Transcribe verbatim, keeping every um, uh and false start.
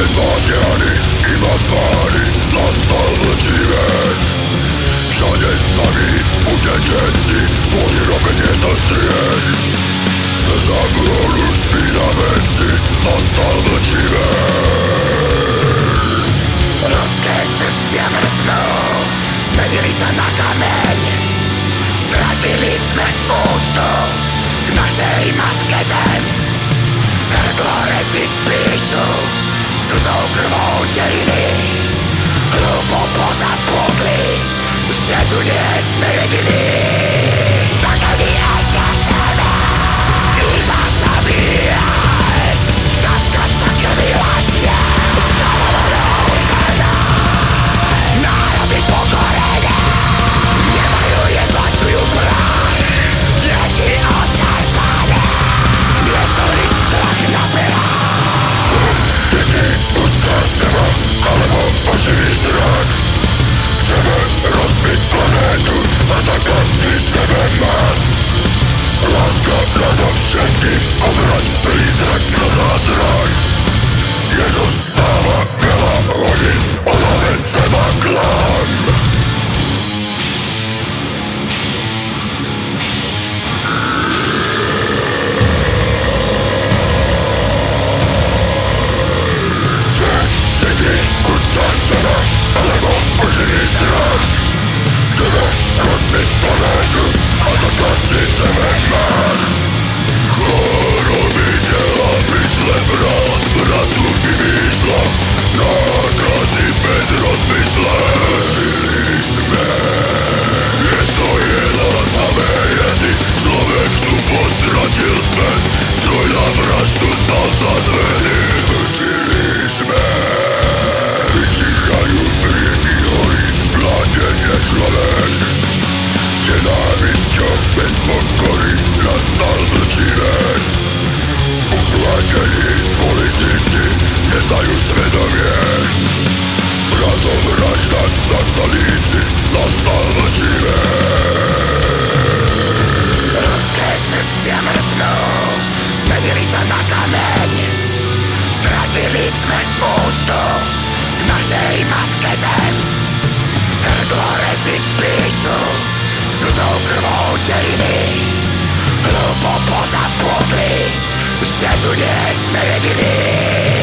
Zmazjany iba svári nastal vlčí veň. Všade sami utečenci, boli robenie to strieň. Slza bolu spínavenci, nastal vlčí veň. Ľudské srdcia mrznú, zmenili sa na kameň. Stratili sme úctu k našej matke zem. Hrdlorezy píšu cudzou krvou dejiny. Hlubo pozapudli, že tu nie sme jediní. Tak ani ešte chceme iba zabíjať, nackať sa krvi lačne, salovanou zrna. Národy pokorené nemajú jedlačujú prach. Deti ošarpané nesúri strach na perách. Deti, buď za seba, alebo poživý zrak. Chceme rozbiť planétu a takať si sebe mať. Láska rada všetkých, obrať prízrak na zázrak. Je zostáva veľa hodín, oláme seba klam. Buď za seba, alebo poživý zrak. Chceme rozbiť planétu a takať si sebe mať. Choroby tela mysle brat bratu vymýšľa, nákazy bez rozmysle. Ztratili sme miesto jedla samé jedy, človek tu postratil svet, stroj na vraždu stal sa zvedý. Ztratili sme, vyčíchajú rieky hory, mládenie človek. S nenávisťou bez pokory nastal vlčí veň. Uplatení politici nezdajú svedomie. Brazom vražda na stolíci nastal vlčí veň. Ľudské srdcia mrznú, zmenili sa na kameň. Stratili sme úctu k našej matke zem. Hrdlorezy píšu cudzou krvou dejiny. Hlubo pozapudli, že tu nie sme jediní.